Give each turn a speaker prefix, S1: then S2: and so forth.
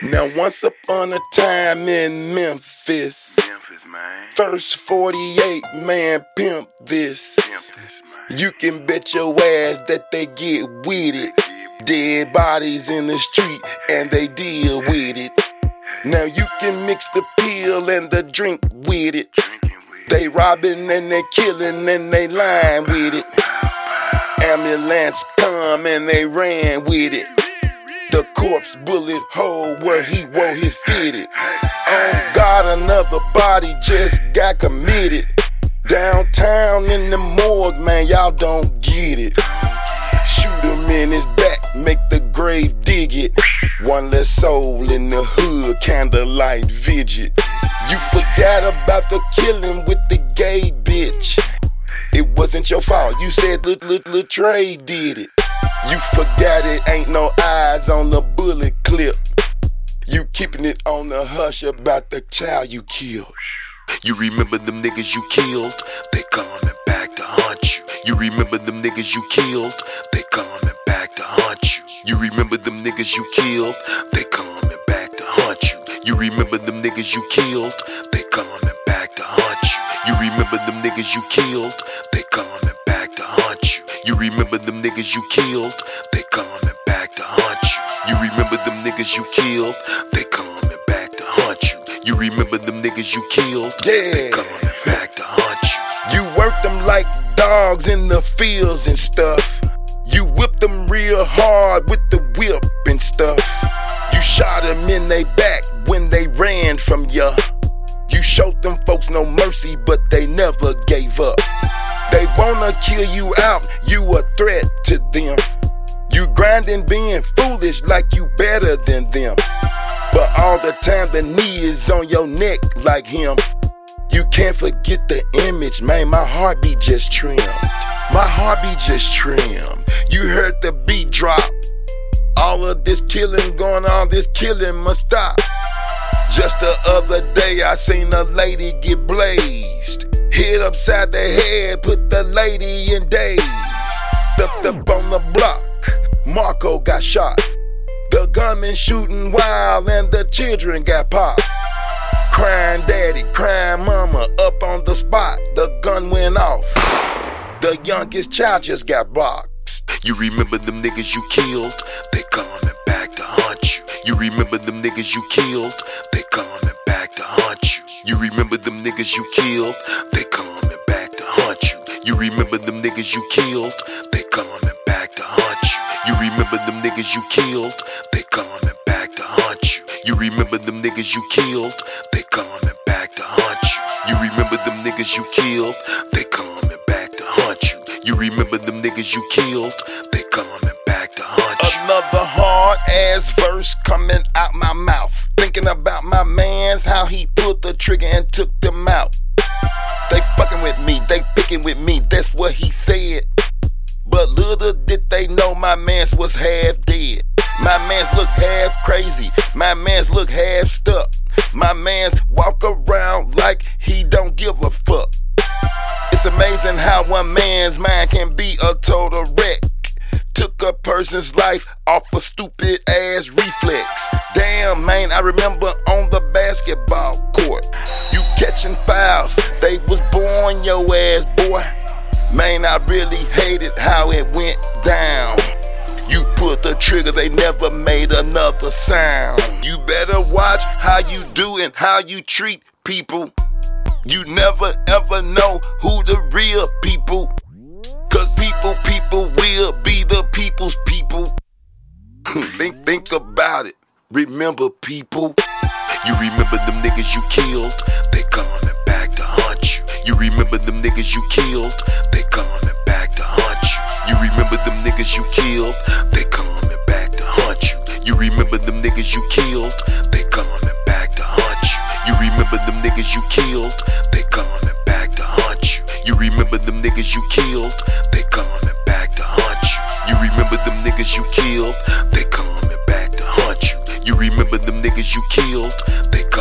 S1: Now once upon a time in Memphis,
S2: man.
S1: first 48 man pimp this.
S2: Man.
S1: You can bet your ass that they get with it. Dead bodies in the street and they deal with it. Now you can mix the pill and the drink with it. They robbing and they killing and they lying with it. Ambulance come and they ran with it. The corpse bullet hole where he wore his fitted. Oh God, another body just got committed. Downtown in the morgue, man, y'all don't get it. Shoot him in his back, make the grave dig it. One less soul in the hood, candlelight vigil. You forgot about the killing with the gay bitch. It wasn't your fault, you said Lil Trey did it. You forgot it ain't no eyes on the bullet clip. You keeping it on the hush about the child you killed.
S3: You remember them niggas you killed? They coming back to haunt you. You remember them niggas you killed? They coming back to haunt you. You remember them niggas you killed? They coming back to haunt you. You remember them niggas you killed? They coming back to haunt you. You remember them niggas you killed? They coming back to haunt you. You remember them niggas you killed? They coming back to haunt you. You remember them niggas you killed? They coming back to haunt you. You remember them niggas you killed?
S1: Yeah.
S3: They coming back to haunt you.
S1: You worked them like dogs in the fields and stuff. You whipped them real hard with the whip and stuff. You shot them in they back when they ran from ya. You showed them folks no mercy, but they never gave up. They wanna kill you out, you a threat to them. You grinding being foolish like you better than them. But all the time the knee is on your neck like him. You can't forget the image, man, my heartbeat just trimmed. My heartbeat just trimmed. You heard the beat drop. All of this killing going on, this killing must stop. Just the other day I seen a lady get blazed. Hit upside the head, put the lady in daze. Stepped up on the block, Marco got shot. The gunman shooting wild and the children got popped. Crying daddy, crying mama, up on the spot. The gun went off. The youngest child just got boxed.
S3: You remember them niggas you killed? They coming back to haunt you. You remember them niggas you killed? They coming back to haunt you. You remember them niggas you killed? They coming back to haunt you. You remember them niggas you killed? They coming back to haunt you. You remember them niggas you killed? They coming back to haunt you. You remember them niggas you killed? They coming back to haunt you. You remember them niggas you killed? They coming back to haunt you. You remember them niggas you killed? They coming back to haunt you.
S1: Another hard ass verse coming out my mouth. Thinking about my mans, how he pulled the trigger and took them out. They fucking with me, they picking with me, that's what he said. But little did they know my mans was half dead. My mans look half crazy, my mans look half stuck. My mans walk around like he don't give a fuck. It's amazing how one man's mind can be a total wreck. Took a person's life off a stupid ass reflex. Damn man, I remember on the basketball court, you catching fouls, they was born your ass boy. Man, I really hated how it went down. You put the trigger, they never made another sound. You better watch how you do and how you treat people. You never ever know who the real people. Cause people will be the people's people. think about it. Remember people.
S3: You remember them niggas you killed? They coming back to haunt you. You remember them niggas you killed? They coming back to haunt you. You remember them niggas you killed? They coming back to haunt you. You remember them niggas you killed? They coming back to haunt you. You remember them niggas you killed? They coming back to haunt you. You remember them niggas you killed? They coming back to haunt you. You remember them niggas you killed? They coming back to haunt you. You remember them niggas you killed? They